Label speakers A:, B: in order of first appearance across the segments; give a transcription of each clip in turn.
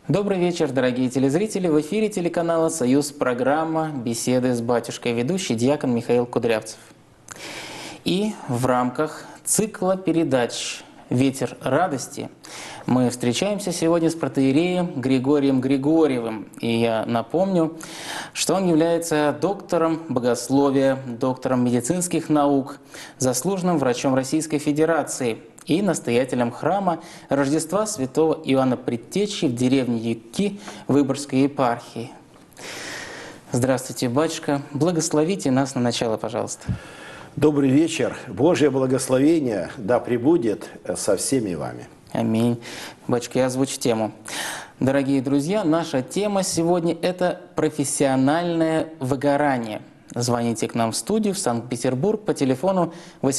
A: Добрый вечер, дорогие телезрители. В эфире телеканала «Союз» программа «Беседы с батюшкой», ведущий диакон Михаил Кудрявцев. И в рамках цикла передач «Ветер радости» мы встречаемся сегодня с протоиереем Григорием Григорьевым. И я напомню, что он является доктором богословия, доктором медицинских наук, заслуженным врачом Российской Федерации и настоятелем храма Рождества святого Иоанна Предтечи в деревне Юки Выборгской епархии. Здравствуйте, батюшка. Благословите нас на начало, пожалуйста.
B: Добрый вечер. Божье благословение да пребудет со всеми вами.
A: Аминь. Батюшка, я озвучу тему. Дорогие друзья, наша тема сегодня – это профессиональное выгорание. Звоните к нам в студию в Санкт-Петербург по телефону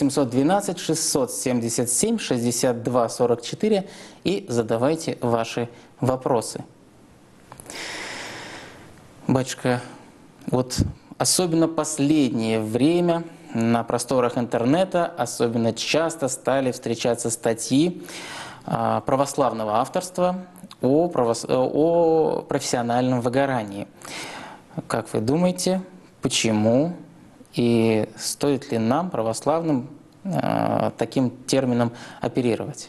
A: 812-677-62-44 и задавайте ваши вопросы. Батюшка, вот особенно последнее время на просторах интернета особенно часто стали встречаться статьи православного авторства о профессиональном выгорании. Как вы думаете, почему и стоит ли нам, православным, таким термином оперировать?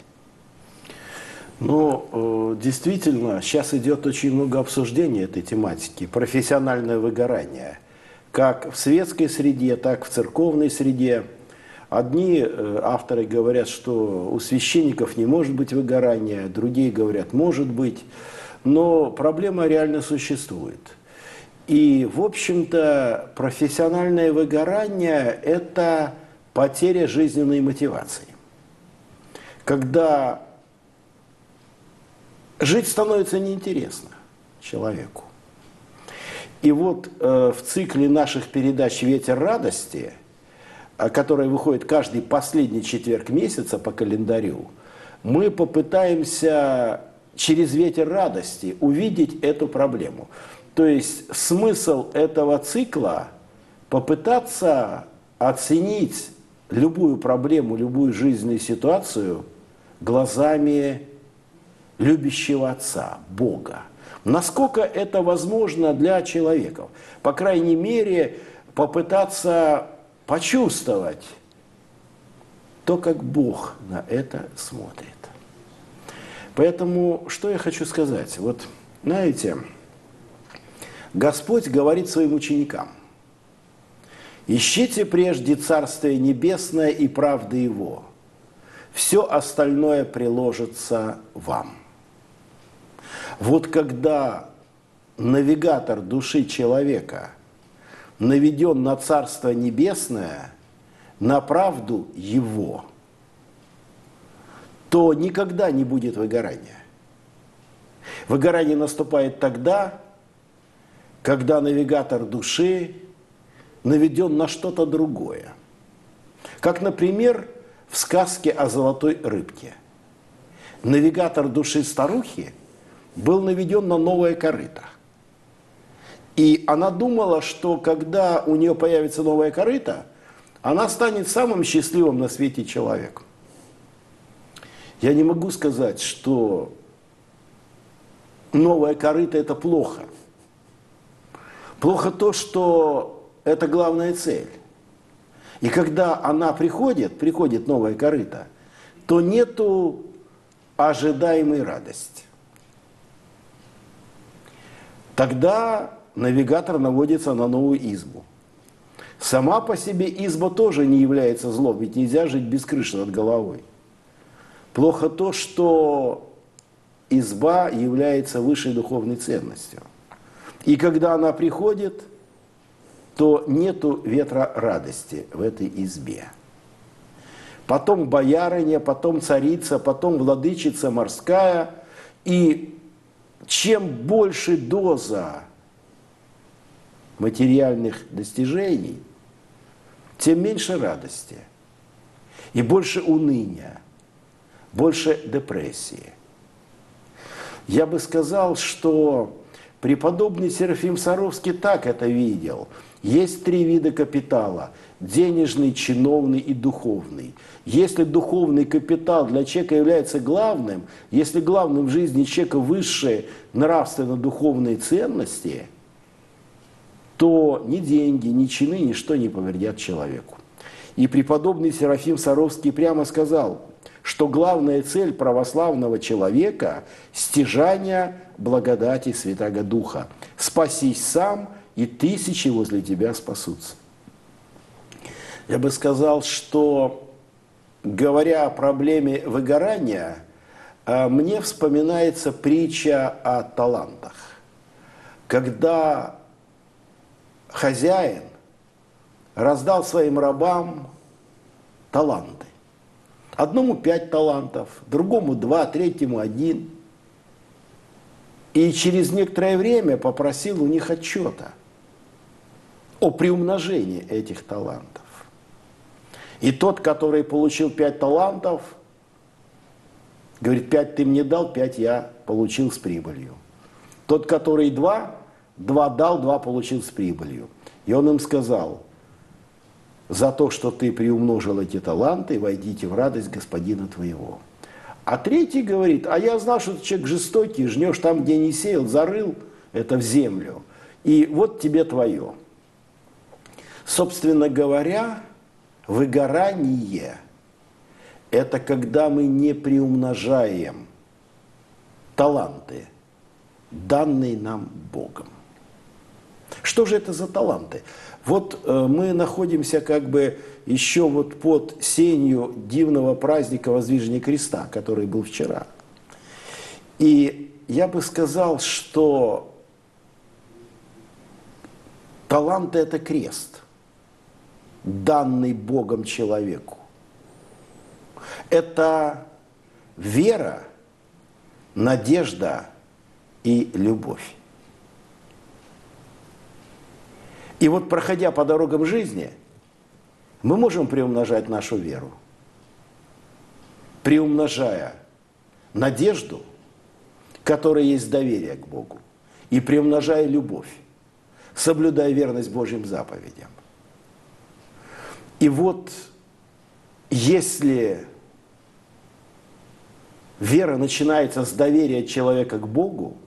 B: Ну, действительно, сейчас идет очень много обсуждений этой тематики. Профессиональное выгорание. Как в светской среде, так и в церковной среде. Одни авторы говорят, что у священников не может быть выгорания, другие говорят, может быть. Но проблема реально существует. И, в общем-то, профессиональное выгорание – это потеря жизненной мотивации. Когда жить становится неинтересно человеку. И вот в цикле наших передач «Ветер радости», которая выходит каждый последний четверг месяца по календарю, мы попытаемся через «Ветер радости» увидеть эту проблему. То есть смысл этого цикла – попытаться оценить любую проблему, любую жизненную ситуацию глазами любящего Отца, Бога. Насколько это возможно для человека? По крайней мере, попытаться почувствовать то, как Бог на это смотрит. Поэтому, что я хочу сказать? Вот, знаете, Господь говорит своим ученикам: «Ищите прежде Царствие Небесное и правды Его, все остальное приложится вам». Вот когда навигатор души человека наведен на Царство Небесное, на правду Его, то никогда не будет выгорания. Выгорание наступает тогда, когда навигатор души наведен на что-то другое. Как, например, в сказке о золотой рыбке. Навигатор души старухи был наведен на новое корыто. И она думала, что когда у нее появится новое корыто, она станет самым счастливым на свете человеком. Я не могу сказать, что новое корыто – это плохо. Плохо то, что это главная цель. И когда она приходит новое корыто, то нету ожидаемой радости. Тогда навигатор наводится на новую избу. Сама по себе изба тоже не является злом, ведь нельзя жить без крыши над головой. Плохо то, что изба является высшей духовной ценностью. И когда она приходит, то нету ветра радости в этой избе. Потом боярыня, потом царица, потом владычица морская. И чем больше доза материальных достижений, тем меньше радости. И больше уныния, больше депрессии. Я бы сказал, что Преподобный Серафим Саровский так это видел. Есть три вида капитала – денежный, чиновный и духовный. Если духовный капитал для человека является главным, если главным в жизни человека высшие нравственно-духовные ценности, то ни деньги, ни чины, ничто не повредят человеку. И преподобный Серафим Саровский прямо сказал, что главная цель православного человека – стяжание благодати Святаго Духа. «Спасись сам, и тысячи возле тебя спасутся». Я бы сказал, что, говоря о проблеме выгорания, мне вспоминается притча о талантах. Когда хозяин раздал своим рабам таланты. Одному 5 талантов, другому 2, третьему 1. И через некоторое время попросил у них отчета о приумножении этих талантов. И тот, который получил 5 талантов, говорит, 5 ты мне дал, 5 я получил с прибылью. Тот, который 2 дал, 2 получил с прибылью. И он им сказал, за то, что ты приумножил эти таланты, войдите в радость господина твоего. А третий говорит, а я знал, что ты человек жестокий, жнешь там, где не сеял, зарыл это в землю. И вот тебе твое. Собственно говоря, выгорание – это когда мы не приумножаем таланты, данные нам Богом. Что же это за таланты? Вот мы находимся как бы еще вот под сенью дивного праздника Воздвижения Креста, который был вчера. И я бы сказал, что таланты – это крест, данный Богом человеку. Это вера, надежда и любовь. И вот, проходя по дорогам жизни, мы можем приумножать нашу веру, приумножая надежду, которая есть доверие к Богу, и приумножая любовь, соблюдая верность Божьим заповедям. И вот, если вера начинается с доверия человека к Богу,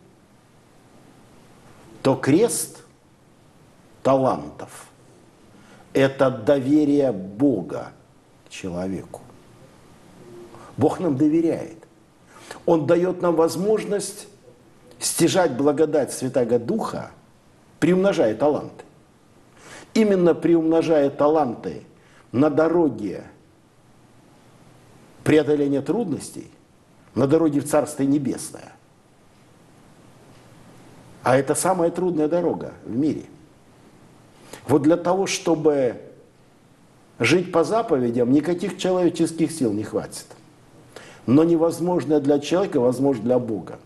B: то крест талантов – это доверие Бога к человеку. Бог нам доверяет. Он дает нам возможность стяжать благодать Святаго Духа, приумножая таланты. Именно приумножая таланты на дороге преодоления трудностей, на дороге в Царствие Небесное. А это самая трудная дорога в мире. Вот для того, чтобы жить по заповедям, никаких человеческих сил не хватит. Но невозможное для человека возможно для Бога.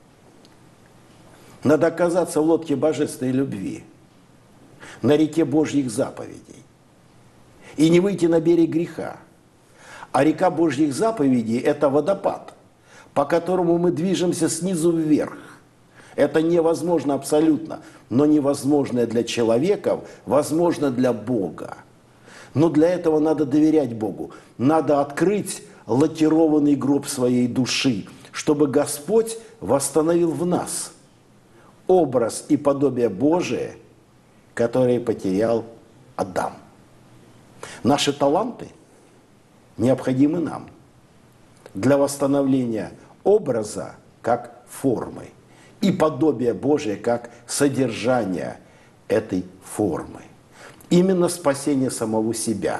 B: Надо оказаться в лодке божественной любви, на реке Божьих заповедей, и не выйти на берег греха. А река Божьих заповедей – это водопад, по которому мы движемся снизу вверх. Это невозможно абсолютно, но невозможное для человека, возможно для Бога. Но для этого надо доверять Богу. Надо открыть лакированный гроб своей души, чтобы Господь восстановил в нас образ и подобие Божие, которые потерял Адам. Наши таланты необходимы нам для восстановления образа как формы и подобия Божия как содержание этой формы. Именно спасение самого себя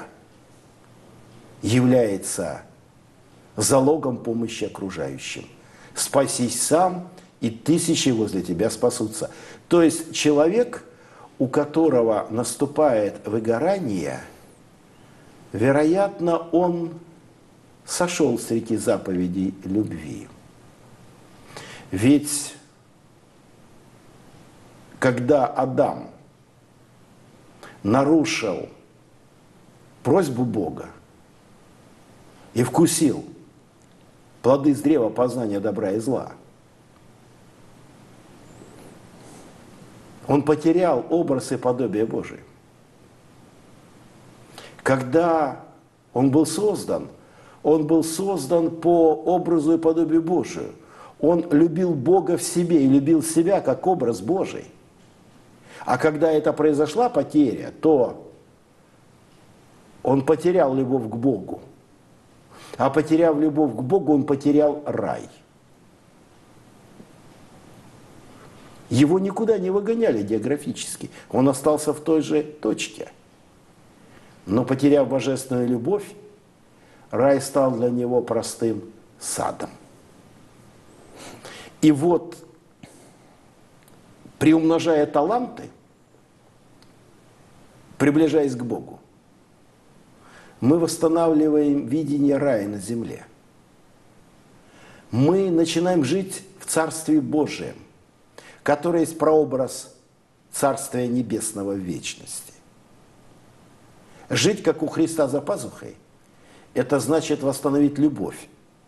B: является залогом помощи окружающим. Спасись сам, и тысячи возле тебя спасутся. То есть человек, у которого наступает выгорание, вероятно, он сошел с реки заповедей любви. Ведь когда Адам нарушил просьбу Бога и вкусил плоды с древа познания добра и зла, Он потерял образ и подобие Божие. Когда он был создан по образу и подобию Божию. Он любил Бога в себе и любил себя как образ Божий. А когда это произошла потеря, то он потерял любовь к Богу. А потеряв любовь к Богу, он потерял рай. Его никуда не выгоняли географически. Он остался в той же точке. Но потеряв божественную любовь, рай стал для него простым садом. И вот, приумножая таланты, приближаясь к Богу, мы восстанавливаем видение рая на земле. Мы начинаем жить в Царстве Божием, которое есть прообраз Царствия Небесного в вечности. Жить, как у Христа за пазухой, это значит восстановить любовь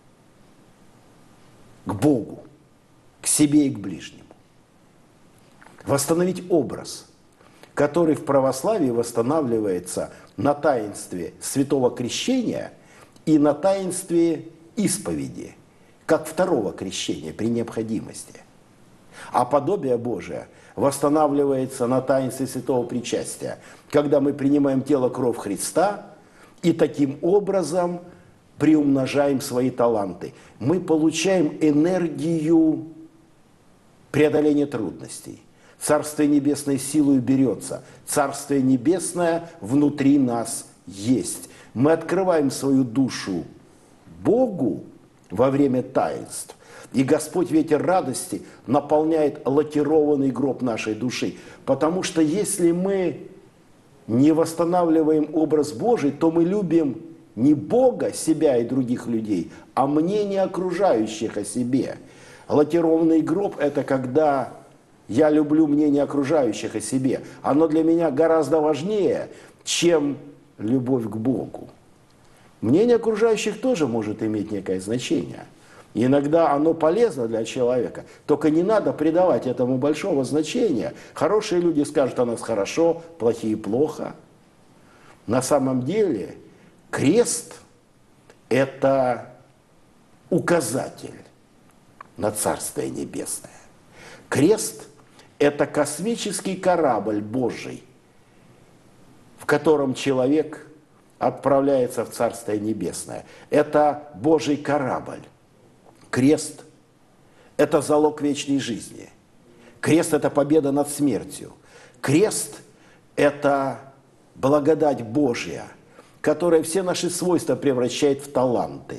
B: к Богу, к себе и к ближнему. Восстановить образ, который в православии восстанавливается на таинстве святого крещения и на таинстве исповеди, как второго крещения при необходимости. А подобие Божие восстанавливается на таинстве святого причастия, когда мы принимаем тело, кровь Христа и таким образом приумножаем свои таланты. Мы получаем энергию преодоления трудностей. Царствие Небесное силою берется. Царствие Небесное внутри нас есть. Мы открываем свою душу Богу во время таинств. И Господь ветер радости наполняет лакированный гроб нашей души. Потому что если мы не восстанавливаем образ Божий, то мы любим не Бога, себя и других людей, а мнение окружающих о себе. Лакированный гроб – это когда я люблю мнение окружающих о себе. Оно для меня гораздо важнее, чем любовь к Богу. Мнение окружающих тоже может иметь некое значение. И иногда оно полезно для человека, только не надо придавать этому большого значения. Хорошие люди скажут о нас хорошо, плохие плохо. На самом деле крест – это указатель на Царствие Небесное. Крест – это космический корабль Божий, в котором человек отправляется в Царствие Небесное. Это Божий корабль. Крест – это залог вечной жизни. Крест – это победа над смертью. Крест – это благодать Божья, которая все наши свойства превращает в таланты.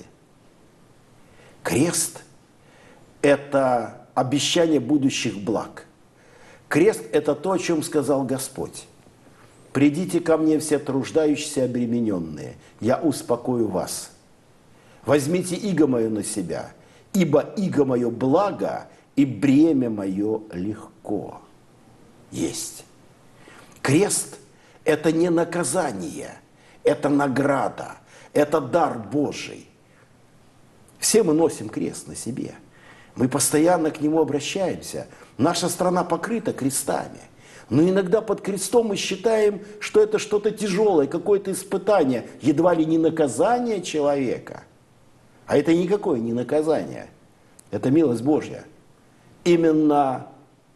B: Крест – это обещание будущих благ. Крест – это то, о чем сказал Господь. «Придите ко мне все труждающиеся и обремененные, я успокою вас. Возьмите иго мое на себя, ибо иго мое благо, и бремя мое легко». Есть. Крест – это не наказание, это награда, это дар Божий. Все мы носим крест на себе. Мы постоянно к нему обращаемся. Наша страна покрыта крестами. Но иногда под крестом мы считаем, что это что-то тяжелое, какое-то испытание, едва ли не наказание человека. А это никакое не наказание. Это милость Божья. Именно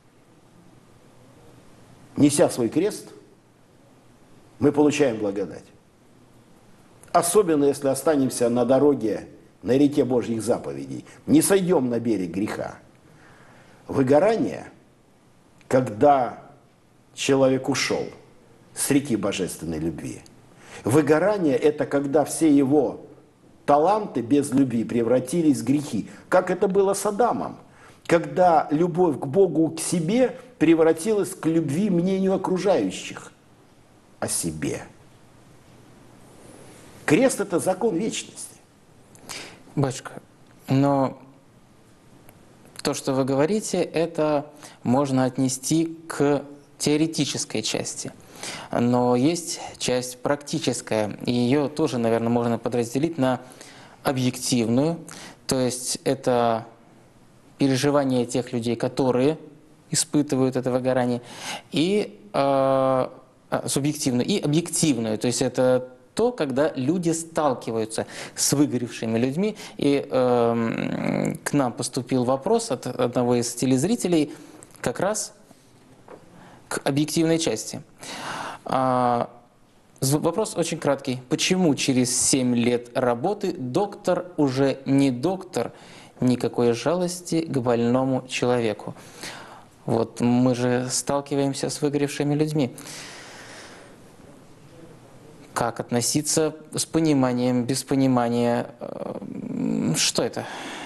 B: неся свой крест, мы получаем благодать. Особенно, если останемся на дороге, на реке Божьих заповедей. Не сойдем на берег греха. Выгорание, когда человек ушел с реки божественной любви. Выгорание – это когда все его таланты без любви превратились в грехи. Как это было с Адамом. Когда любовь к Богу, к себе превратилась к любви мнению окружающих о себе. Крест – это закон вечности.
A: Батюшка, но то, что вы говорите, это можно отнести к теоретической части. Но есть часть практическая, и ее тоже, наверное, можно подразделить на объективную, то есть это переживания тех людей, которые испытывают это выгорание, и субъективную, и объективную. То есть это то, когда люди сталкиваются с выгоревшими людьми. И к нам поступил вопрос от одного из телезрителей как раз к объективной части. Вопрос очень краткий. Почему через 7 лет работы доктор уже не доктор, никакой жалости к больному человеку? Вот мы же сталкиваемся с выгоревшими людьми. Как относиться с пониманием, без понимания? Что это?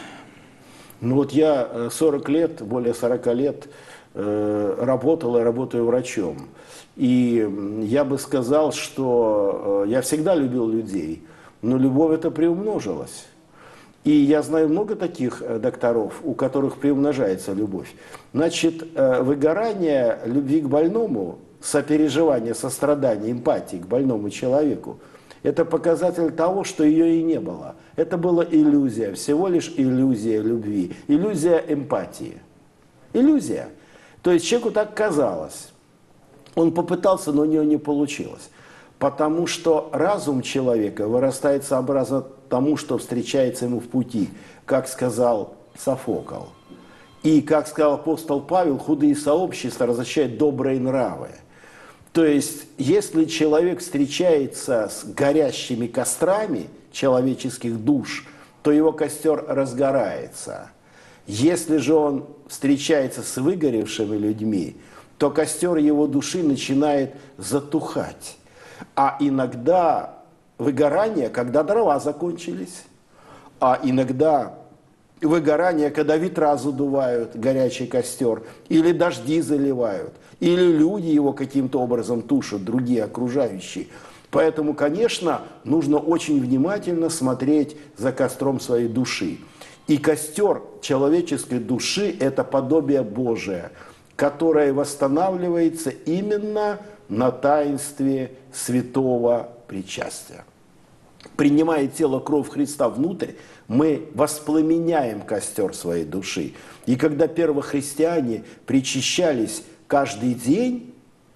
B: Ну вот я 40 лет, более 40 лет работал и работаю врачом. И я бы сказал, что я всегда любил людей, но любовь это приумножилась. И я знаю много таких докторов, у которых приумножается любовь. Значит, выгорание любви к больному, сопереживание, сострадание, эмпатии к больному человеку – это показатель того, что ее и не было. Это была иллюзия, всего лишь иллюзия любви, иллюзия эмпатии. Иллюзия. То есть человеку так казалось. Он попытался, но у него не получилось. Потому что разум человека вырастает сообразно тому, что встречается ему в пути, как сказал Софокл. И, как сказал апостол Павел, худые сообщества различают добрые нравы. То есть, если человек встречается с горящими кострами человеческих душ, то его костер разгорается. Если же он встречается с выгоревшими людьми, то костер его души начинает затухать. А иногда выгорание, когда дрова закончились, а иногда выгорание, когда ветра задувают горячий костер, или дожди заливают, или люди его каким-то образом тушат, другие окружающие. Поэтому, конечно, нужно очень внимательно смотреть за костром своей души. И костер человеческой души – это подобие Божие, которое восстанавливается именно на таинстве святого причастия. Принимая тело, кровь Христа внутрь, мы воспламеняем костер своей души. И когда первохристиане причащались каждый день,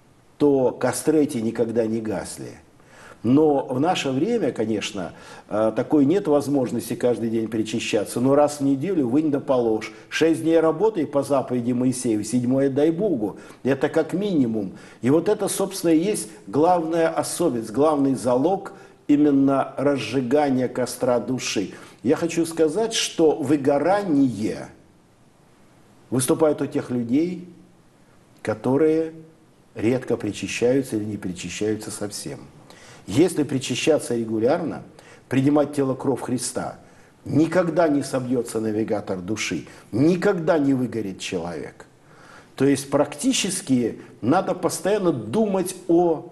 B: то костры эти никогда не гасли. Но в наше время, конечно, такой нет возможности каждый день причащаться. Но раз в неделю вынь да положь. 6 дней работай по заповеди Моисею, 7-е дай Богу. Это как минимум. И вот это, собственно, и есть главная особенность, главный залог именно разжигания костра души. Я хочу сказать, что выгорание выступает у тех людей, которые редко причащаются или не причащаются совсем. Если причащаться регулярно, принимать тело, кровь Христа, никогда не собьется навигатор души, никогда не выгорит человек. То есть практически надо постоянно думать о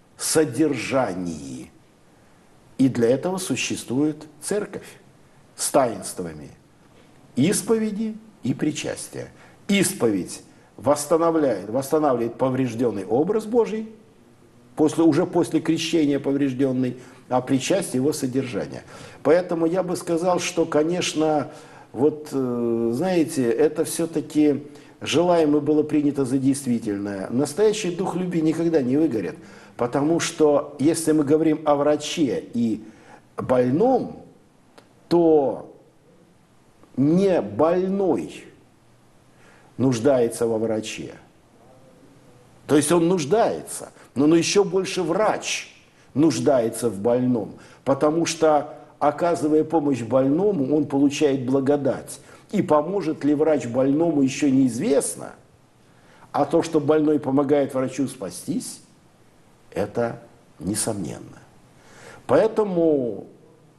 B: содержании. И для этого существует церковь с таинствами исповеди и причастия. Исповедь восстанавливает поврежденный образ Божий, уже после крещения поврежденный, а причастие его содержание. Поэтому я бы сказал, что, конечно, вот, знаете, это все-таки желаемое было принято за действительное. Настоящий дух любви никогда не выгорит, потому что, если мы говорим о враче и больном, то не больной нуждается во враче. То есть он нуждается, но еще больше врач нуждается в больном, потому что, оказывая помощь больному, он получает благодать. И поможет ли врач больному, еще неизвестно, а то, что больной помогает врачу спастись, это несомненно. Поэтому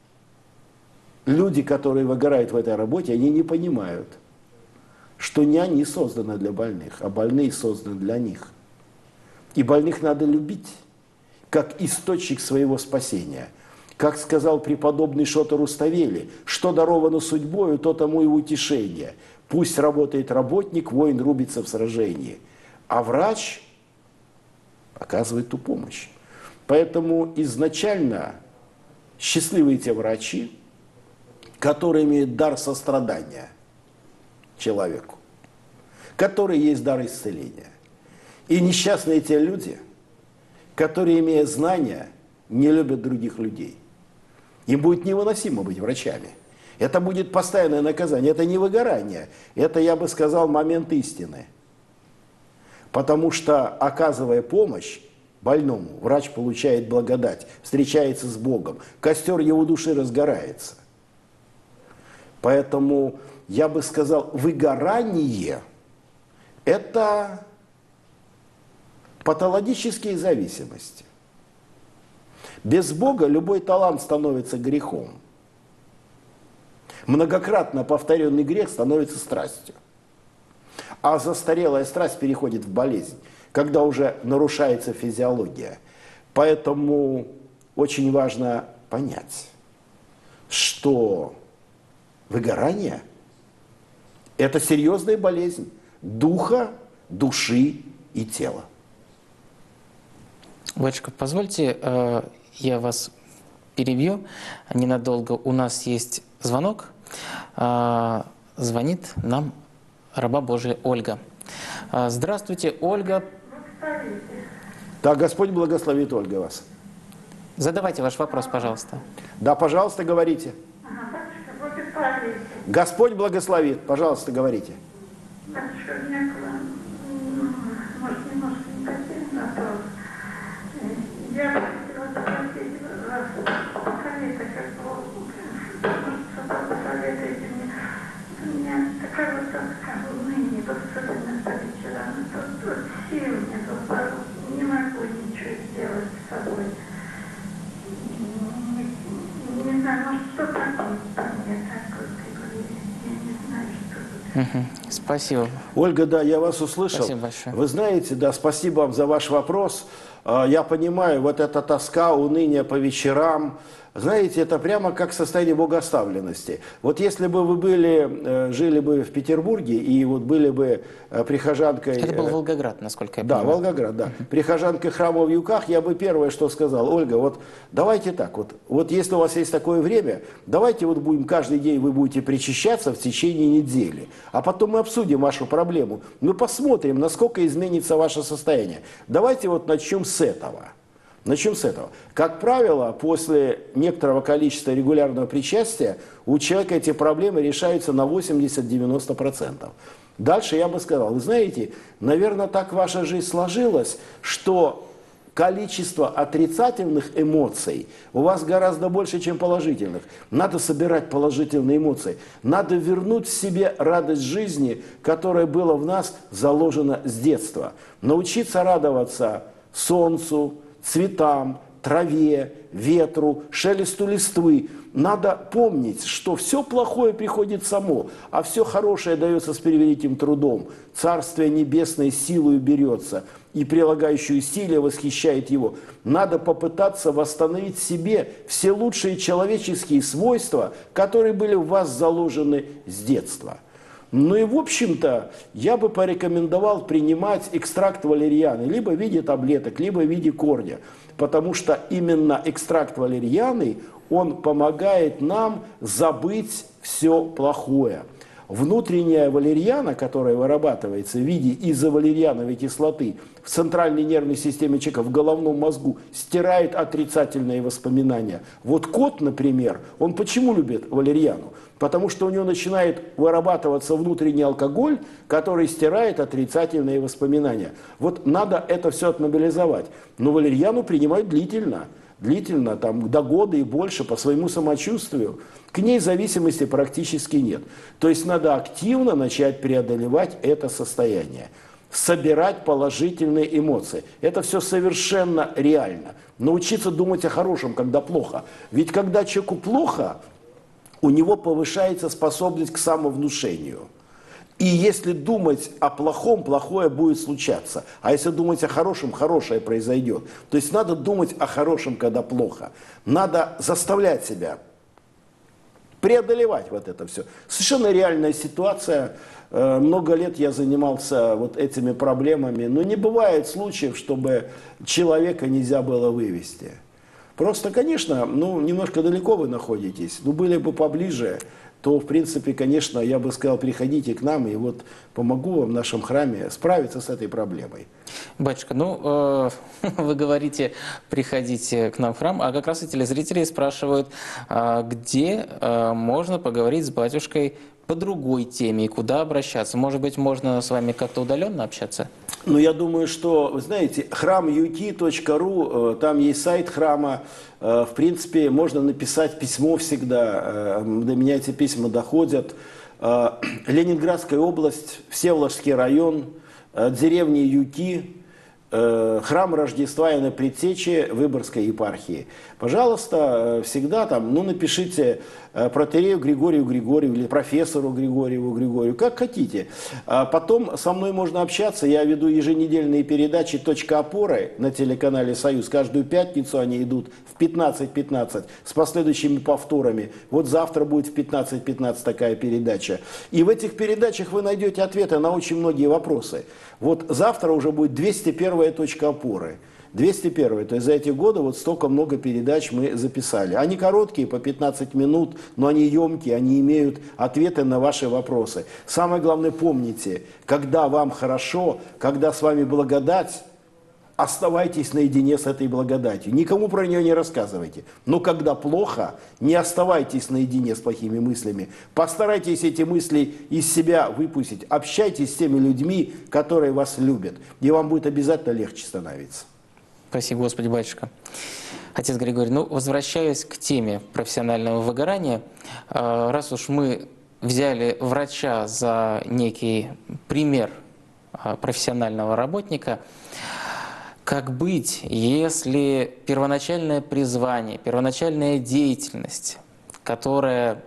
B: люди, которые выгорают в этой работе, они не понимают, что не они созданы для больных, а больные созданы для них. И больных надо любить, как источник своего спасения. Как сказал преподобный Шотто Руставели, что даровано судьбою, то тому и утешение. Пусть работает работник, воин рубится в сражении, а врач оказывает ту помощь. Поэтому изначально счастливые те врачи, которые имеют дар сострадания человеку, который есть дар исцеления. И несчастные те люди, которые, имея знания, не любят других людей. Им будет невыносимо быть врачами. Это будет постоянное наказание. Это не выгорание. Это, я бы сказал, момент истины. Потому что, оказывая помощь больному, врач получает благодать, встречается с Богом. Костер его души разгорается. Поэтому, я бы сказал, выгорание – это патологические зависимости. Без Бога любой талант становится грехом. Многократно повторенный грех становится страстью. А застарелая страсть переходит в болезнь, когда уже нарушается физиология. Поэтому очень важно понять, что выгорание – это серьезная болезнь духа, души и тела.
A: Батюшка, позвольте, я вас перебью ненадолго. У нас есть звонок. Звонит нам раба Божия Ольга. Здравствуйте, Ольга.
B: Да, Господь благословит, Ольга, вас.
A: Задавайте ваш вопрос, пожалуйста.
B: Да, пожалуйста, говорите. Господь благословит, пожалуйста, говорите.
C: Батюшка, у меня к вам, может, немножко негативный вопрос. Я хотела спросить вас совета, может, посоветуете мне. У меня такая вот тоска в унынии, вот особенно по вечерам, вот сил нет, не могу ничего сделать с собой. Не знаю, может, что такое мне так вот, я не знаю, что.
A: Спасибо.
B: Ольга, да, я вас услышал.
A: Спасибо большое.
B: Вы знаете, да, спасибо вам за ваш вопрос. Я понимаю, вот эта тоска, уныние по вечерам, знаете, это прямо как состояние богоставленности. Вот если бы вы жили бы в Петербурге и вот были бы прихожанкой...
A: Это был Волгоград, насколько я
B: Да,
A: понимаю.
B: Волгоград, да. Прихожанкой храма в Юках, я бы первое, что сказал: Ольга, вот давайте так, вот если у вас есть такое время, давайте вот будем каждый день, вы будете причащаться в течение недели, а потом мы обсудим вашу проблему, мы посмотрим, насколько изменится ваше состояние. Давайте вот начнем с этого. Начнем с этого. Как правило, после некоторого количества регулярного причастия у человека эти проблемы решаются на 80-90%. Дальше я бы сказал, вы знаете, наверное, так ваша жизнь сложилась, что количество отрицательных эмоций у вас гораздо больше, чем положительных. Надо собирать положительные эмоции. Надо вернуть в себе радость жизни, которая была в нас заложена с детства. Научиться радоваться солнцу, цветам, траве, ветру, шелесту листвы. Надо помнить, что все плохое приходит само, а все хорошее дается с превеликим трудом. Царствие небесное силою берется, и прилагающую усилия восхищает его. Надо попытаться восстановить в себе все лучшие человеческие свойства, которые были в вас заложены с детства. Ну и, в общем-то, я бы порекомендовал принимать экстракт валерьяны либо в виде таблеток, либо в виде корня, потому что именно экстракт валерьяны, он помогает нам забыть все плохое. Внутренняя валерьяна, которая вырабатывается в виде изовалерьяновой кислоты в центральной нервной системе человека, в головном мозгу, стирает отрицательные воспоминания. Вот кот, например, он почему любит валерьяну? Потому что у него начинает вырабатываться внутренний алкоголь, который стирает отрицательные воспоминания. Вот надо это все отмобилизовать. Но валерьяну принимают длительно, там, до года и больше, по своему самочувствию. К ней зависимости практически нет. То есть надо активно начать преодолевать это состояние. Собирать положительные эмоции. Это все совершенно реально. Научиться думать о хорошем, когда плохо. Ведь когда человеку плохо, у него повышается способность к самовнушению. И если думать о плохом, плохое будет случаться. А если думать о хорошем, хорошее произойдет. То есть надо думать о хорошем, когда плохо. Надо заставлять себя преодолевать вот это все. Совершенно реальная ситуация. Много лет я занимался вот этими проблемами. Но не бывает случаев, чтобы человека нельзя было вывести. Просто, конечно, немножко далеко вы находитесь. Были бы поближе, то, в принципе, конечно, я бы сказал, приходите к нам, и вот помогу вам в нашем храме справиться с этой проблемой.
A: Батюшка, ну, вы говорите, приходите к нам в храм, а как раз и телезрители спрашивают, где можно поговорить с батюшкой по другой теме и куда обращаться? Может быть, можно с вами как-то удаленно общаться?
B: Ну, я думаю, что, вы знаете, храмut.ру, там есть сайт храма, в принципе, можно написать письмо всегда, до меня эти письма доходят. Ленинградская область, Всеволожский район, деревня Юки, храм Рождества и на Предтече Выборгской епархии. Пожалуйста, всегда там, ну, напишите протоиерею Григорию Григорьеву или профессору Григорию, как хотите. Потом со мной можно общаться, я веду еженедельные передачи «Точка опоры» на телеканале «Союз». Каждую пятницу они идут в 15:15 с последующими повторами. Вот завтра будет в 15:15 такая передача. И в этих передачах вы найдете ответы на очень многие вопросы. Вот завтра уже будет 201-я точка опоры. 201-я, то есть за эти годы вот столько много передач мы записали. Они короткие, по 15 минут, но они емкие, они имеют ответы на ваши вопросы. Самое главное, помните, когда вам хорошо, когда с вами благодать, оставайтесь наедине с этой благодатью. Никому про нее не рассказывайте. Но когда плохо, не оставайтесь наедине с плохими мыслями. Постарайтесь эти мысли из себя выпустить. Общайтесь с теми людьми, которые вас любят. И вам будет обязательно легче становиться.
A: Спасибо, Господи, батюшка. Отец Григорий, ну, возвращаясь к теме профессионального выгорания, раз уж мы взяли врача за некий пример профессионального работника, как быть, если первоначальное призвание, первоначальная деятельность, которая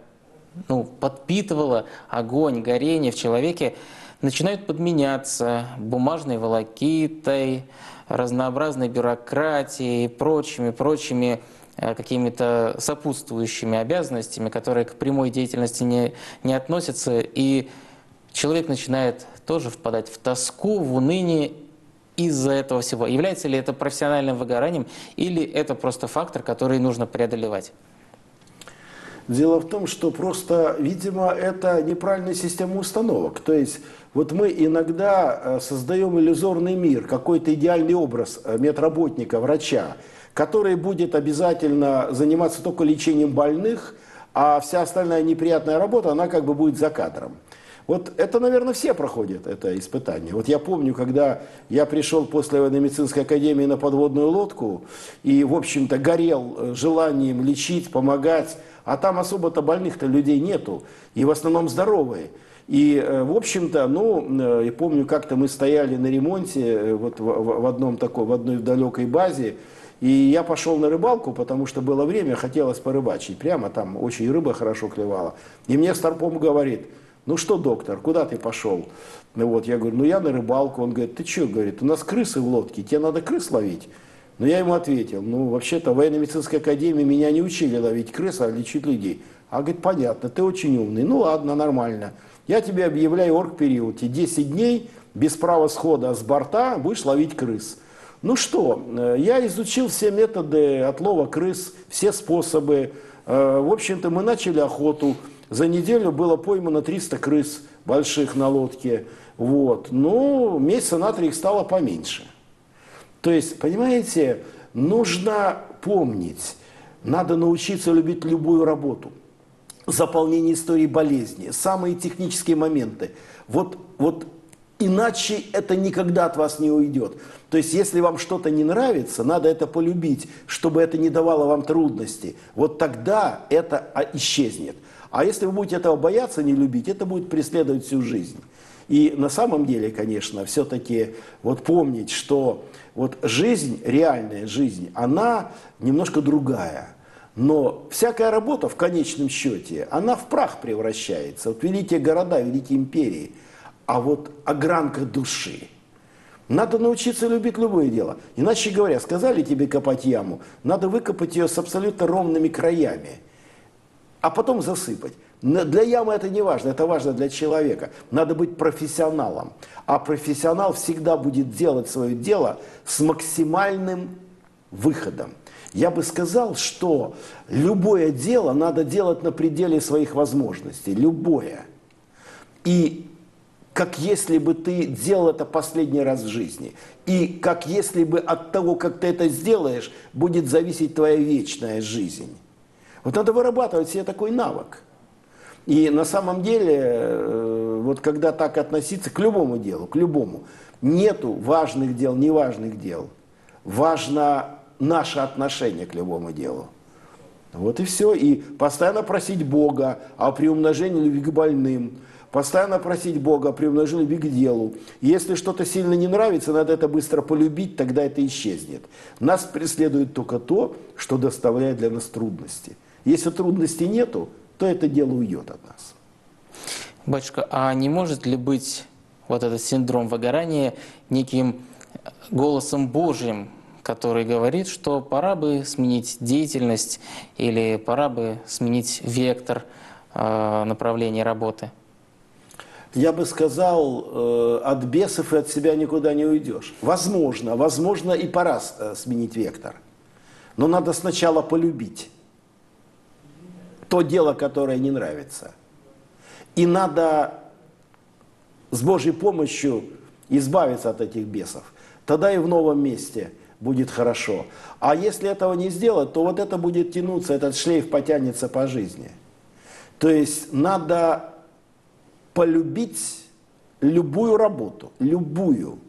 A: подпитывала огонь, горение в человеке, начинают подменяться бумажной волокитой, разнообразной бюрократией и прочими какими-то сопутствующими обязанностями, которые к прямой деятельности не относятся, и человек начинает тоже впадать в тоску, в уныние из-за этого всего. Является ли это профессиональным выгоранием, или это просто фактор, который нужно преодолевать?
B: Дело в том, что просто, видимо, это неправильная система установок. То есть вот мы иногда создаем иллюзорный мир, какой-то идеальный образ медработника, врача, который будет обязательно заниматься только лечением больных, а вся остальная неприятная работа, она как бы будет за кадром. Вот это, наверное, все проходят это испытание. Вот я помню, когда я пришел после военно-медицинской академии на подводную лодку и, в общем-то, горел желанием лечить, помогать, а там особо-то больных-то людей нету, и в основном здоровые. И, в общем-то, я помню, как-то мы стояли на ремонте вот в одной далекой базе, и я пошел на рыбалку, потому что было время, хотелось порыбачить. Прямо там очень рыба хорошо клевала. И мне старпом говорит: ну что, доктор, куда ты пошел? Вот, я говорю, я на рыбалку. Он говорит, ты что, говорит, у нас крысы в лодке, тебе надо крыс ловить. Но я ему ответил, вообще-то в военно-медицинской академии меня не учили ловить крыс, а лечить людей. А говорит, понятно, ты очень умный, ладно, нормально. Я тебе объявляю оргпериод, 10 дней без права схода с борта будешь ловить крыс. Ну что, я изучил все методы отлова крыс, все способы. В общем-то, мы начали охоту. За неделю было поймано 300 крыс больших на лодке. Вот. Месяца на 3 их стало поменьше. То есть, понимаете, нужно помнить, надо научиться любить любую работу. Заполнение истории болезни, самые технические моменты. Вот иначе это никогда от вас не уйдет. То есть, если вам что-то не нравится, надо это полюбить, чтобы это не давало вам трудностей. Вот тогда это исчезнет. А если вы будете этого бояться, не любить, это будет преследовать всю жизнь. И на самом деле, конечно, все-таки помнить, что жизнь, реальная жизнь, она немножко другая. Но всякая работа в конечном счете, она в прах превращается. Великие города, великие империи. А огранка души. Надо научиться любить любое дело. Иначе говоря, сказали тебе копать яму, надо выкопать ее с абсолютно ровными краями, а потом засыпать. Для ямы это не важно, это важно для человека. Надо быть профессионалом. А профессионал всегда будет делать свое дело с максимальным выходом. Я бы сказал, что любое дело надо делать на пределе своих возможностей. Любое. И как если бы ты делал это последний раз в жизни. И как если бы от того, как ты это сделаешь, будет зависеть твоя вечная жизнь. Вот надо вырабатывать себе такой навык. И на самом деле, вот когда так относиться к любому делу, к любому, нету важных дел, неважных дел. Важно наше отношение к любому делу. Вот и все. И постоянно просить Бога о приумножении любви к больным. Постоянно просить Бога о приумножении любви к делу. И если что-то сильно не нравится, надо это быстро полюбить, тогда это исчезнет. Нас преследует только то, что доставляет для нас трудности. Если трудностей нету, то это дело уйдет от нас.
A: Батюшка, а не может ли быть вот этот синдром выгорания неким голосом Божьим, который говорит, что пора бы сменить деятельность или пора бы сменить вектор направления работы?
B: Я бы сказал, от бесов и от себя никуда не уйдешь. Возможно и пора сменить вектор. Но надо сначала полюбить то дело, которое не нравится. И надо с Божьей помощью избавиться от этих бесов. Тогда и в новом месте будет хорошо. А если этого не сделать, то вот это будет тянуться, этот шлейф потянется по жизни. То есть надо полюбить любую работу, любую.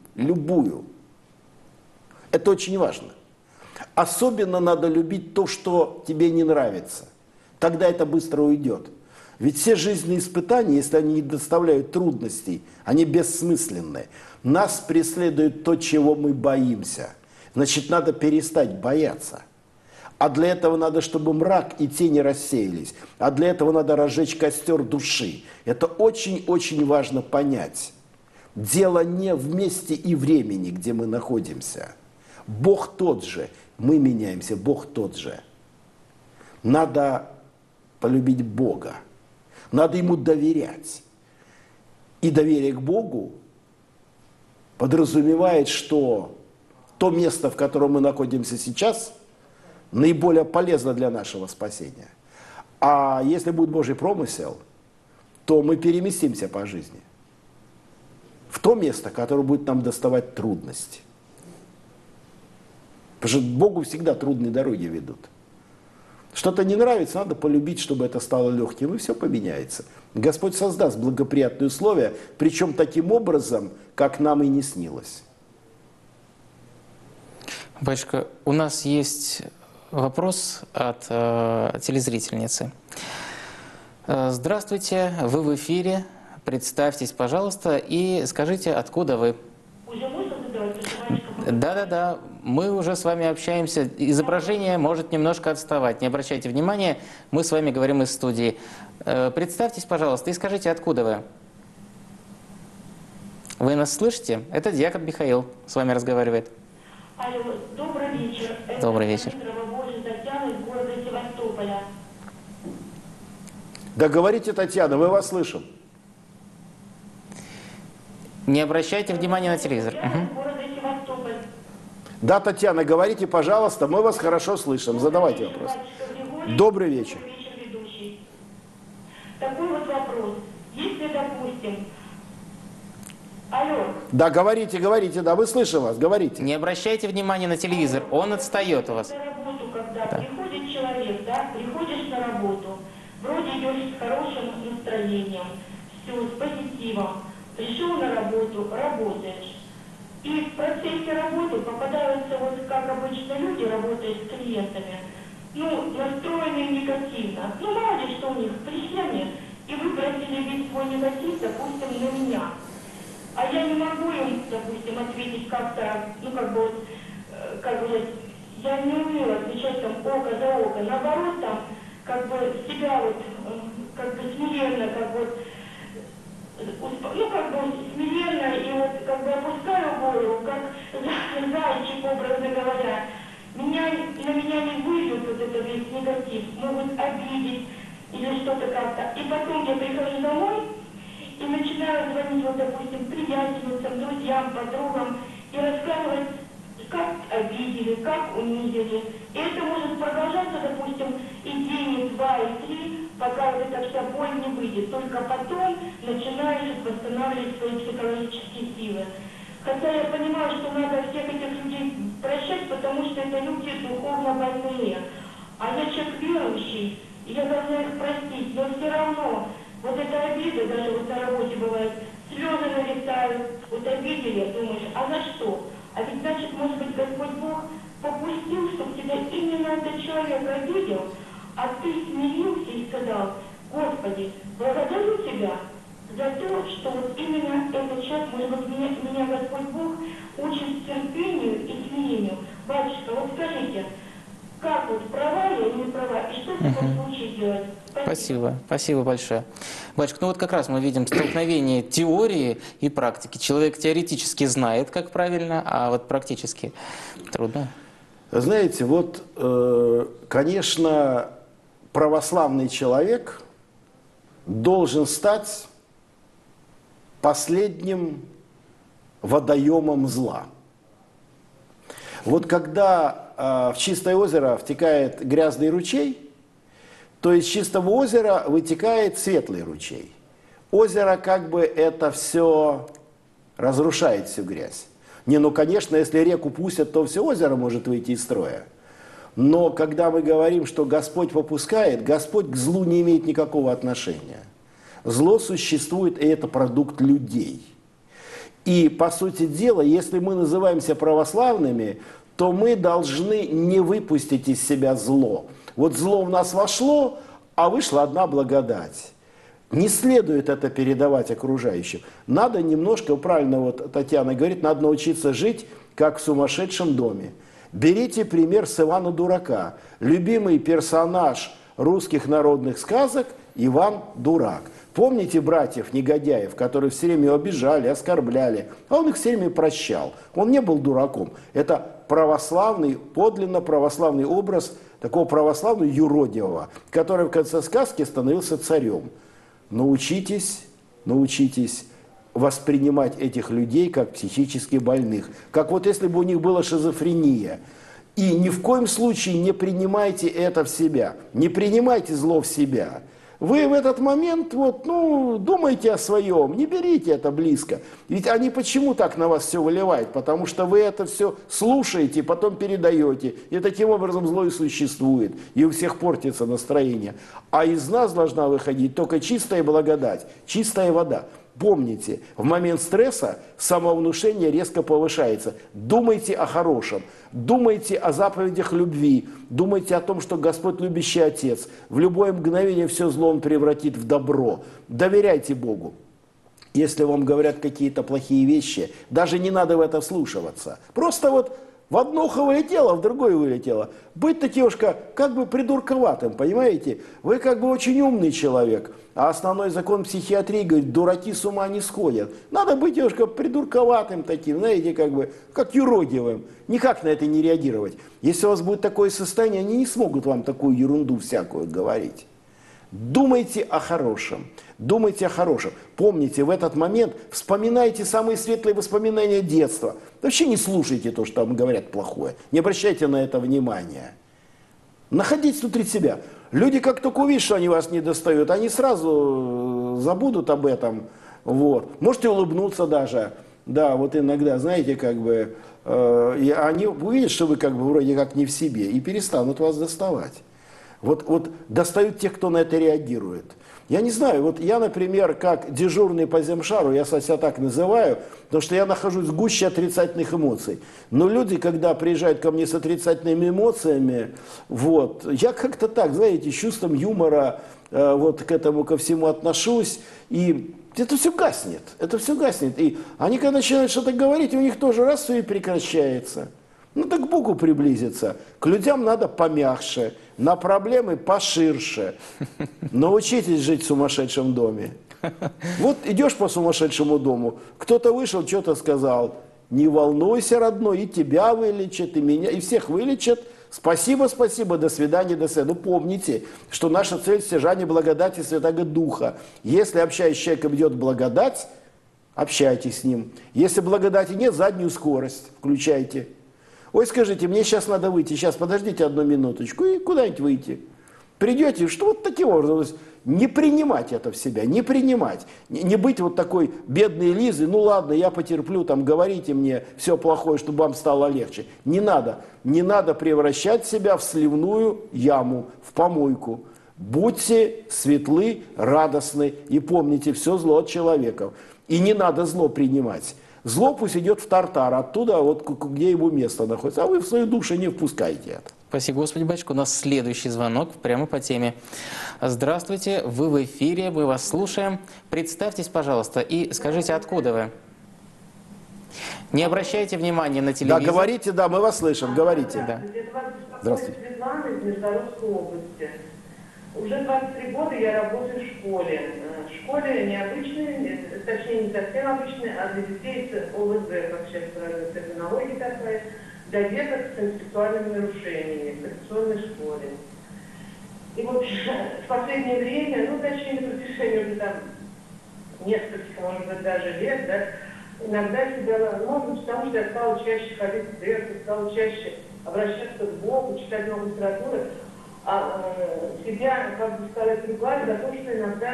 B: Это очень важно. Особенно надо любить то, что тебе не нравится. Тогда это быстро уйдет. Ведь все жизненные испытания, если они не доставляют трудностей, они бессмысленны. Нас преследует то, чего мы боимся. Значит, надо перестать бояться. А для этого надо, чтобы мрак и тени рассеялись. А для этого надо разжечь костер души. Это очень-очень важно понять. Дело не в месте и времени, где мы находимся. Бог тот же. Мы меняемся, Бог тот же. Надо полюбить Бога. Надо Ему доверять. И доверие к Богу подразумевает, что то место, в котором мы находимся сейчас, наиболее полезно для нашего спасения. А если будет Божий промысел, то мы переместимся по жизни в то место, которое будет нам доставать трудности. Потому что Богу всегда трудные дороги ведут. Что-то не нравится, надо полюбить, чтобы это стало легким, и все поменяется. Господь создаст благоприятные условия, причем таким образом, как нам и не снилось.
A: Батюшка, у нас есть вопрос от телезрительницы. Здравствуйте, вы в эфире. Представьтесь, пожалуйста, и скажите, откуда вы.
C: Уже можно задавать?
A: Да, мы уже с вами общаемся. Изображение может немножко отставать. Не обращайте внимания, мы с вами говорим из студии. Представьтесь, пожалуйста, и скажите, откуда вы. Вы нас слышите? Это диакон Михаил с вами разговаривает.
C: Алло, добрый вечер.
A: Добрый вечер.
C: Татьяна из города Севастополя.
B: Да говорите, Татьяна, мы вас слышим.
A: Не обращайте внимания на телевизор.
C: Татьяна из города Севастополь.
B: Да, Татьяна, говорите, пожалуйста, мы вас хорошо слышим. Задавайте вопрос. Добрый вечер.
C: Добрый вечер, ведущий. Такой вот вопрос. Если, допустим... Алло.
B: Да, говорите, да, мы слышим вас, говорите.
A: Не обращайте внимания на телевизор, он отстает у вас.
C: На работу, когда приходит человек, да, приходишь на работу, вроде идешь с хорошим настроением, все, с позитивом, пришел на работу, работаешь. И в процессе работы попадаются, вот как обычно люди работают с клиентами, настроенные негативно. Мало ли что у них, пришли они и выбросили весь свой негатив, допустим, на меня. А я не могу им, допустим, ответить как-то, я не умею отвечать там око за око. Наоборот, там, себя смиренно, смиренно и опускаю голову, как зайчик, образно говоря. На меня не выйдет вот это весь негатив, могут обидеть или что-то как-то. И потом я прихожу домой, и начинаю звонить, допустим, приятельницам, друзьям, подругам и рассказывать, как обидели, как унизили. И это может продолжаться, допустим, и день, и два, и три, пока вот эта вся боль не выйдет. Только потом начинаешь восстанавливать свои психологические силы. Хотя я понимаю, что надо всех этих людей прощать, потому что это люди духовно больные. А я человек верующий, и я должна их простить. Но все равно вот эта обида, даже вот на работе бывает, слезы налетают, вот обидели, думаешь, а за что? А ведь значит, может быть, Господь Бог попустил, чтобы тебя именно этот человек обидел, а ты смирился и сказал: Господи, благодарю Тебя за то, что вот именно этот человек, может быть, меня Господь Бог учит терпению и смирению. Батюшка, вот скажите, как вот, права я или не права, и что в таком случае делать?
A: Спасибо, спасибо большое. Батюшка, ну вот как раз мы видим столкновение теории и практики. Человек теоретически знает, как правильно, а вот практически трудно.
B: Знаете, вот, конечно, православный человек должен стать последним водоемом зла. Вот когда в чистое озеро втекает грязный ручей, то из чистого озера вытекает светлый ручей. Озеро как бы это все разрушает, всю грязь. Не, ну конечно, если реку пустят, то все озеро может выйти из строя. Но когда мы говорим, что Господь попускает, Господь к злу не имеет никакого отношения. Зло существует, и это продукт людей. И, по сути дела, если мы называемся православными, то мы должны не выпустить из себя зло. Вот зло в нас вошло, а вышла одна благодать. Не следует это передавать окружающим. Надо немножко, правильно вот Татьяна говорит, надо научиться жить, как в сумасшедшем доме. Берите пример с Ивана Дурака. Любимый персонаж русских народных сказок Иван Дурак. Помните братьев-негодяев, которые все время его обижали, оскорбляли, а он их все время прощал. Он не был дураком. Это православный, подлинно православный образ такого православного юродивого, который в конце сказки становился царем. Научитесь воспринимать этих людей как психически больных. Как вот если бы у них была шизофрения. И ни в коем случае не принимайте это в себя. Не принимайте зло в себя. Вы в этот момент думайте о своем, не берите это близко. Ведь они почему так на вас все выливают? Потому что вы это все слушаете, потом передаете. И таким образом зло и существует. И у всех портится настроение. А из нас должна выходить только чистая благодать, чистая вода. Помните, в момент стресса самовнушение резко повышается. Думайте о хорошем, думайте о заповедях любви, думайте о том, что Господь любящий Отец. В любое мгновение все зло Он превратит в добро. Доверяйте Богу. Если вам говорят какие-то плохие вещи, даже не надо в это вслушиваться. Просто вот в одно ухо вылетело, в другое вылетело. Быть-то, девушка, как бы придурковатым, понимаете? Вы как бы очень умный человек, а основной закон психиатрии говорит, дураки с ума не сходят. Надо быть, девушка, придурковатым таким, знаете, как бы, как юродивым. Никак на это не реагировать. Если у вас будет такое состояние, они не смогут вам такую ерунду всякую говорить. Думайте о хорошем. Думайте о хорошем. Помните, в этот момент вспоминайте самые светлые воспоминания детства. Вообще не слушайте то, что вам говорят плохое. Не обращайте на это внимания. Находитесь внутри себя. Люди, как только увидят, что они вас не достают, они сразу забудут об этом. Вот. Можете улыбнуться даже. Да, вот иногда, знаете, как бы, и они увидят, что вы как бы вроде как не в себе, и перестанут вас доставать. Вот достают тех, кто на это реагирует. Я не знаю, вот я, например, как дежурный по земшару, я себя так называю, потому что я нахожусь в гуще отрицательных эмоций. Но люди, когда приезжают ко мне с отрицательными эмоциями, вот, я как-то так, знаете, с чувством юмора вот к этому ко всему отношусь, и это все гаснет, И они, когда начинают что-то говорить, у них тоже раз все и прекращается. Ну так к Богу приблизиться. К людям надо помягче, на проблемы поширше. Научитесь жить в сумасшедшем доме. Вот идешь по сумасшедшему дому, кто-то вышел, что-то сказал. Не волнуйся, родной, и тебя вылечат, и меня, и всех вылечат. Спасибо, спасибо, до свидания, до свидания. Ну помните, что наша цель – стяжание благодати Святаго Духа. Если, общаясь с человеком, идет благодать, общайтесь с ним. Если благодати нет, заднюю скорость включайте. Ой, скажите, мне сейчас надо выйти, сейчас подождите одну минуточку и куда-нибудь выйти. Придете, что вот таким образом, то есть не принимать это в себя, не принимать, не быть вот такой бедной Лизой, ну ладно, я потерплю, там, говорите мне все плохое, чтобы вам стало легче. Не надо превращать себя в сливную яму, в помойку. Будьте светлы, радостны и помните все зло от человеков. И не надо зло принимать. Зло пусть идет в тартар, оттуда, вот, где его место находится, а вы в свою душу не впускайте это.
A: Спасибо, Господи, батюшка. У нас следующий звонок прямо по теме. Здравствуйте, вы в эфире, мы вас слушаем. Представьтесь, пожалуйста, и скажите, откуда вы? Не обращайте внимания на телевизор.
B: Да, говорите, да, мы вас слышим, говорите.
A: Да.
B: Здравствуйте.
C: Светлана из Нижегородской области. Уже 23 года я работаю в школе. В школе необычной, точнее не совсем обычной, а для детей с ОВЗ, как сейчас терминология такая, для деток с интеллектуальными нарушениями в коррекционной школе. И вот в последнее время, ну точнее на протяжении уже там нескольких, может быть, даже лет, да, иногда себя, может быть, потому что я стала чаще ходить в церковь, стала чаще обращаться к Богу, читать много литературы, себя, как бы сказать, ругать за то, что иногда,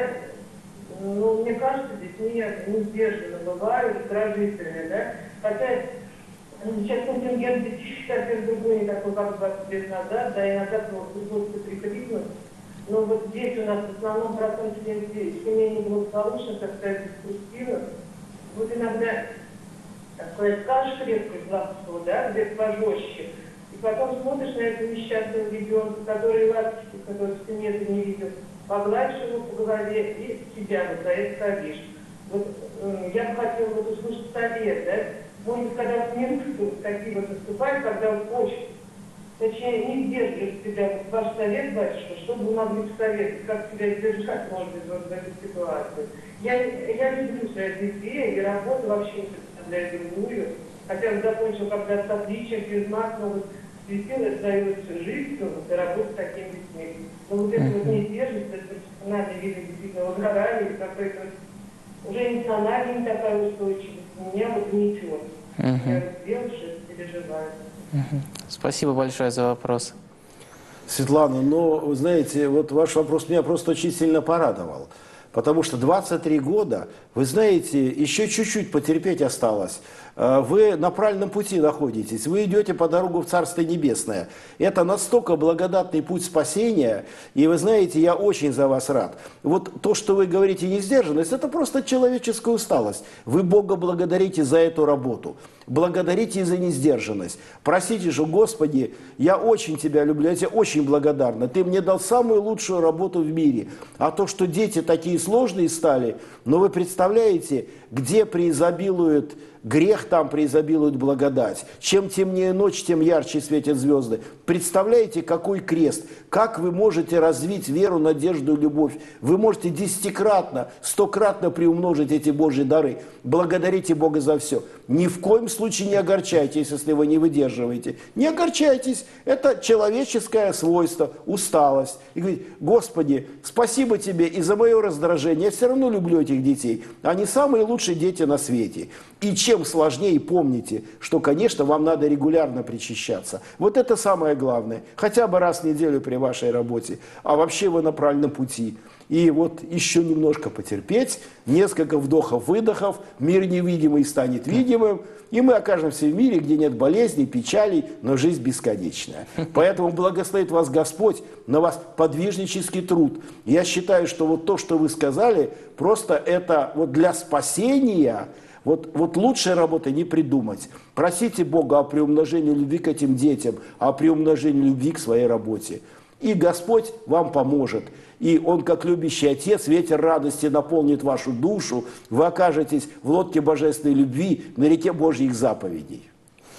C: ну, мне кажется, с детьми не сдержанно бываю, раздражительные, да, хотя сейчас контингент детей совсем другой, не такой, как 20 лет назад, да, иногда приходится прикрикнуть, но вот здесь у нас в основном процент семей неблагополучных, так сказать, деструктивных, вот иногда, так сказать, скажешь крепкое слово, да, где-то пожестче, и потом смотришь на этого несчастного ребенка, который ласточку, который в стене ты не видел, погладишь его по голове и себя вот за это садишь. Вот я бы хотела вот услышать совет, да? Может быть, когда вот минуты такие вот наступают, когда вот хочешь, точнее, не сдерживаешь себя, вот ваш совет, батюшка, что бы вы могли посоветовать, как себя сдержать, может быть, вот в этой ситуации. Я люблю своих детей, и работу вообще не представляю другую. Хотя он закончил когда-то с отличием, без мат, но вот светило свою жизнь, вот, и работать с такими детьми. Но вот это вот несдержанность, это профессиональный вид действительно выгорания, какой-то уже эмоциональная не такая устойчивость, меня вот гнетет. Я сделаю, что переживаю.
A: Спасибо большое за вопрос.
B: Светлана, ну, вы знаете, вот ваш вопрос меня просто очень сильно порадовал. Потому что 23 года, вы знаете, еще чуть-чуть потерпеть осталось. Вы на правильном пути находитесь, вы идете по дорогу в Царство Небесное. Это настолько благодатный путь спасения, и вы знаете, я очень за вас рад. Вот то, что вы говорите несдержанность, это просто человеческая усталость. Вы Бога благодарите за эту работу, благодарите за несдержанность. Просите же, Господи, я очень Тебя люблю, я Тебе очень благодарна. Ты мне дал самую лучшую работу в мире. А то, что дети такие сложные стали, но вы представляете, где преизобилует грех, там преизобилует благодать. Чем темнее ночь, тем ярче светят звезды. Представляете, какой крест? Как вы можете развить веру, надежду, любовь? Вы можете 10-кратно, 100-кратно приумножить эти Божьи дары. Благодарите Бога за все. Ни в коем случае не огорчайтесь, если вы не выдерживаете. Не огорчайтесь. Это человеческое свойство, усталость. И говорить: Господи, спасибо Тебе и за мое раздражение. Я все равно люблю этих детей. Они самые лучшие дети на свете. И чем сложнее, помните, что, конечно, вам надо регулярно причащаться. Вот это самое главное. Хотя бы раз в неделю при вашей работе. А вообще вы на правильном пути. И вот еще немножко потерпеть, несколько вдохов-выдохов, мир невидимый станет видимым, и мы окажемся в мире, где нет болезней, печалей, но жизнь бесконечная. Поэтому благословит вас Господь, на вас подвижнический труд. Я считаю, что вот то, что вы сказали, просто это вот для спасения. Вот лучшей работы не придумать. Просите Бога о приумножении любви к этим детям, о приумножении любви к своей работе. И Господь вам поможет. И Он, как любящий Отец, ветер радости наполнит вашу душу. Вы окажетесь в лодке божественной любви на реке Божьих заповедей.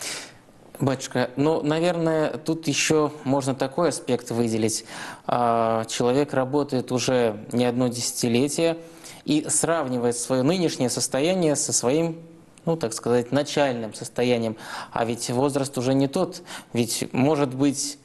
A: Батюшка, ну, наверное, тут еще можно такой аспект выделить. Человек работает уже не одно десятилетие и сравнивает свое нынешнее состояние со своим, ну, так сказать, начальным состоянием. А ведь возраст уже не тот. Ведь, может быть,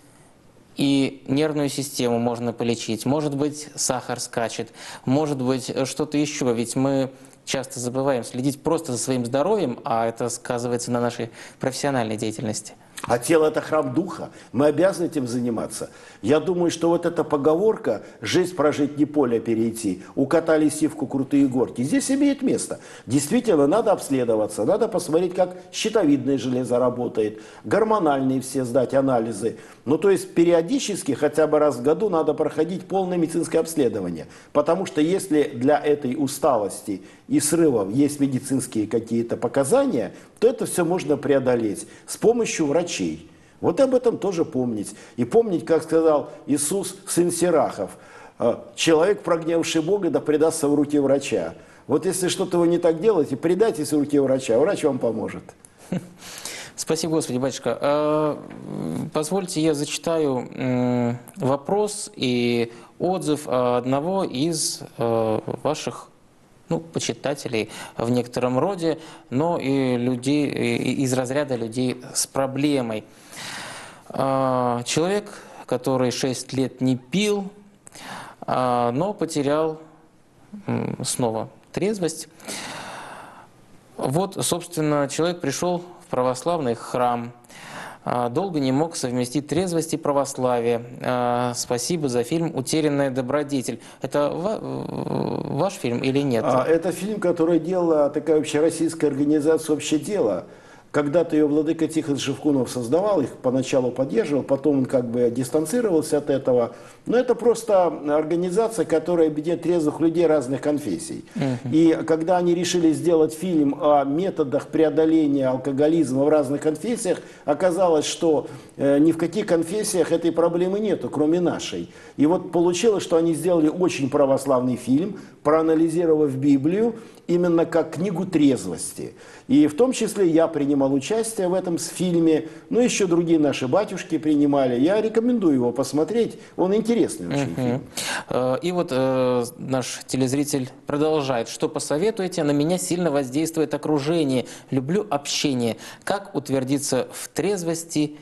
A: и нервную систему можно полечить, может быть, сахар скачет, может быть, что-то еще. Ведь мы часто забываем следить просто за своим здоровьем, а это сказывается на нашей профессиональной деятельности.
B: А тело – это храм духа. Мы обязаны этим заниматься. Я думаю, что вот эта поговорка «жизнь прожить не поле перейти», «укатали сивку крутые горки» здесь имеет место. Действительно, надо обследоваться, надо посмотреть, как щитовидное железо работает, гормональные все сдать анализы. Ну, то есть периодически, хотя бы раз в году, надо проходить полное медицинское обследование. Потому что если для этой усталости и срывов есть медицинские какие-то показания, то это все можно преодолеть с помощью врачей. Вот об этом тоже помнить. И помнить, как сказал Иисус, сын Сирахов, человек, прогневавший Бога, да предастся в руки врача. Вот если что-то вы не так делаете, предайтесь в руки врача, врач вам поможет.
A: Спасибо, Господи, батюшка. Позвольте, я зачитаю вопрос и отзыв одного из ваших почитателей в некотором роде, но и людей из разряда людей с проблемой. Человек, который 6 лет не пил, но потерял снова трезвость. Вот, собственно, человек пришел в православный храм, долго не мог совместить трезвость и православие. Спасибо за фильм «Утерянная добродетель». Это ваш фильм или нет?
B: Это фильм, который делала такая общероссийская организация «Общее дело». Когда-то ее владыка Тихон Шевкунов создавал, их поначалу поддерживал, потом он как бы дистанцировался от этого. Но это просто организация, которая объединяет трезвых людей разных конфессий. И когда они решили сделать фильм о методах преодоления алкоголизма в разных конфессиях, оказалось, что ни в каких конфессиях этой проблемы нету, кроме нашей. И вот получилось, что они сделали очень православный фильм, проанализировав Библию именно как книгу трезвости. И в том числе я принимал участие в этом фильме, но еще другие наши батюшки принимали. Я рекомендую его посмотреть, он интересный очень фильм.
A: И вот наш телезритель продолжает. Что посоветуете? На меня сильно воздействует окружение. Люблю общение. Как утвердиться в трезвости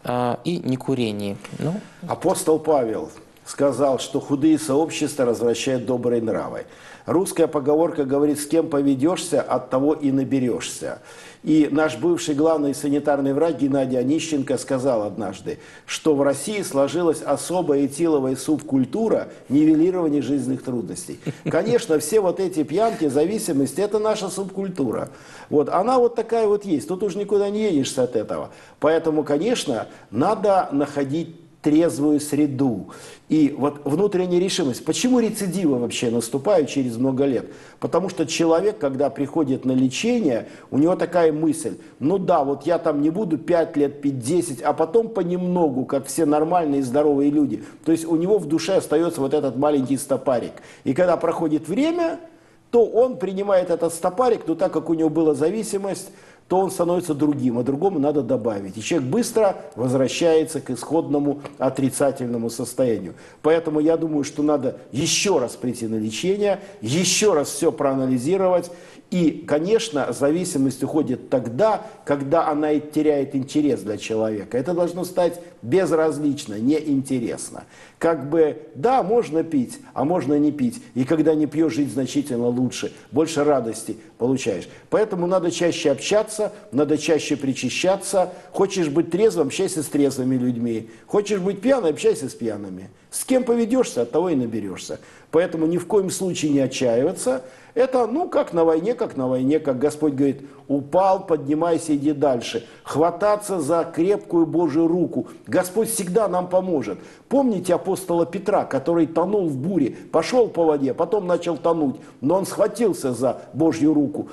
A: и некурении?
B: Апостол Павел сказал, что худые сообщества развращают добрые нравы. Русская поговорка говорит, с кем поведешься, от того и наберешься. И наш бывший главный санитарный врач Геннадий Онищенко сказал однажды, что в России сложилась особая этиловая субкультура нивелирования жизненных трудностей. Конечно, все вот эти пьянки, зависимости, это наша субкультура. Вот, она вот такая вот есть, тут уж никуда не едешь от этого. Поэтому, конечно, надо находить трезвую среду. И вот внутренняя решимость. Почему рецидивы вообще наступают через много лет? Потому что человек, когда приходит на лечение, у него такая мысль, ну да, вот я там не буду 5 лет пить 10, а потом понемногу, как все нормальные и здоровые люди. То есть у него в душе остается вот этот маленький стопарик. И когда проходит время, то он принимает этот стопарик, но так как у него была зависимость, то он становится другим, а другому надо добавить. И человек быстро возвращается к исходному отрицательному состоянию. Поэтому я думаю, что надо еще раз прийти на лечение, еще раз все проанализировать. И, конечно, зависимость уходит тогда, когда она теряет интерес для человека. Это должно стать безразлично, неинтересно. Как бы, да, можно пить, а можно не пить. И когда не пьешь, жить значительно лучше, больше радости получаешь. Поэтому надо чаще общаться, надо чаще причащаться. Хочешь быть трезвым, общайся с трезвыми людьми. Хочешь быть пьяным, общайся с пьяными. С кем поведешься, от того и наберешься. Поэтому ни в коем случае не отчаиваться. Это, как на войне, как Господь говорит, упал, поднимайся, иди дальше. Хвататься за крепкую Божью руку. Господь всегда нам поможет. Помните апостола Петра, который тонул в буре, пошел по воде, потом начал тонуть, но он схватился за Божью руку.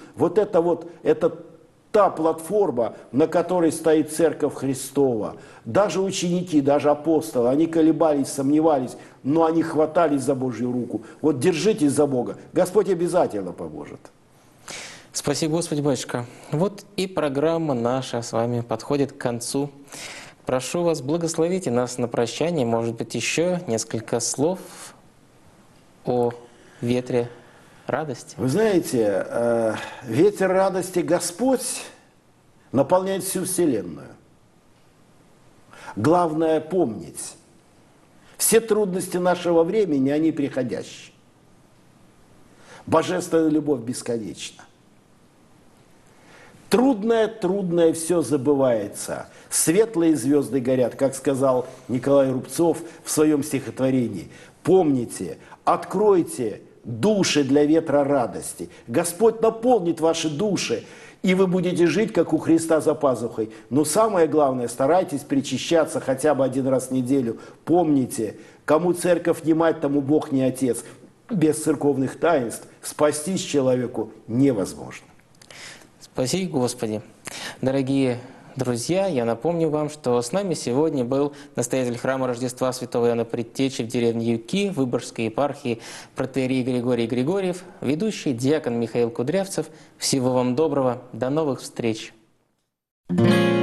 B: Это та платформа, на которой стоит Церковь Христова. Даже ученики, даже апостолы, они колебались, сомневались, но они хватались за Божью руку. Вот держитесь за Бога, Господь обязательно поможет.
A: Спасибо, Господи, батюшка. Вот и программа наша с вами подходит к концу. Прошу вас, благословите нас на прощание. Может быть, еще несколько слов о ветре радости.
B: Вы знаете, ветер радости Господь наполняет всю Вселенную. Главное помнить, все трудности нашего времени, они приходящие. Божественная любовь бесконечна. Трудное все забывается. Светлые звезды горят, как сказал Николай Рубцов в своем стихотворении. Помните, откройте души для ветра радости. Господь наполнит ваши души, и вы будете жить, как у Христа за пазухой. Но самое главное, старайтесь причащаться хотя бы 1 раз в неделю. Помните, кому церковь не мать, тому Бог не отец. Без церковных таинств спастись человеку невозможно.
A: Спаси, Господи! Дорогие друзья, я напомню вам, что с нами сегодня был настоятель храма Рождества Святого Иоанна Предтечи в деревне Юки Выборгской епархии протоиерей Григорий Григорьев, ведущий диакон Михаил Кудрявцев. Всего вам доброго, до новых встреч!